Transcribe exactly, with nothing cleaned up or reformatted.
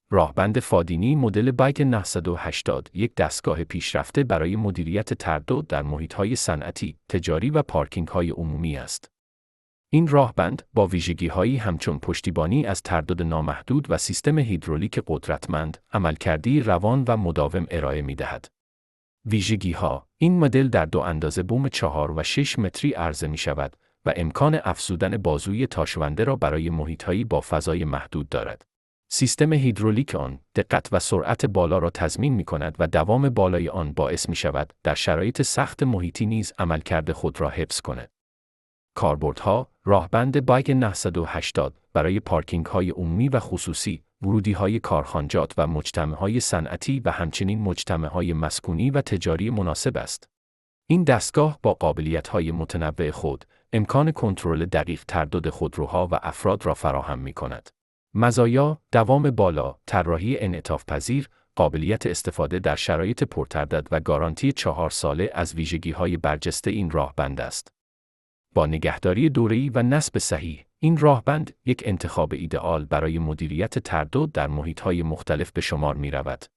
راهبند فادینی مدل بایک نهصد و هشتاد یک دستگاه پیشرفته برای مدیریت تردد در محیط‌های صنعتی، تجاری و پارکینگ‌های عمومی است. این راهبند با ویژگی‌هایی همچون پشتیبانی از تردد نامحدود و سیستم هیدرولیک قدرتمند، عملکردی روان و مداوم ارائه می‌دهد. ویژگی‌ها: این مدل در دو اندازه بوم چهار و شش متری عرضه می‌شود و امکان افزودن بازوی تاشونده را برای محیط‌هایی با فضای محدود دارد. سیستم هیدرولیک آن، دقت و سرعت بالا را تضمین می‌کند و دوام بالای آن باعث می‌شود در شرایط سخت محیطی نیز عملکرد خود را حفظ کند. کاربردها: راهبند بایک نهصد و هشتاد برای پارکینگ‌های عمومی و خصوصی، ورودی‌های کارخانجات و مجتمع‌های صنعتی و همچنین مجتمع‌های مسکونی و تجاری مناسب است. این دستگاه با قابلیت‌های متنوع خود، امکان کنترل دقیق تردد خودروها و افراد را فراهم می‌کند. مزایا: دوام بالا، طراحی انعطاف‌پذیر، قابلیت استفاده در شرایط پرتردد و گارانتی چهار ساله از ویژگی‌های برجسته این راهبند است. با نگهداری دوره‌ای و نصب صحیح، این راهبند یک انتخاب ایدئال برای مدیریت تردد در محیط‌های مختلف به شمار می‌رود.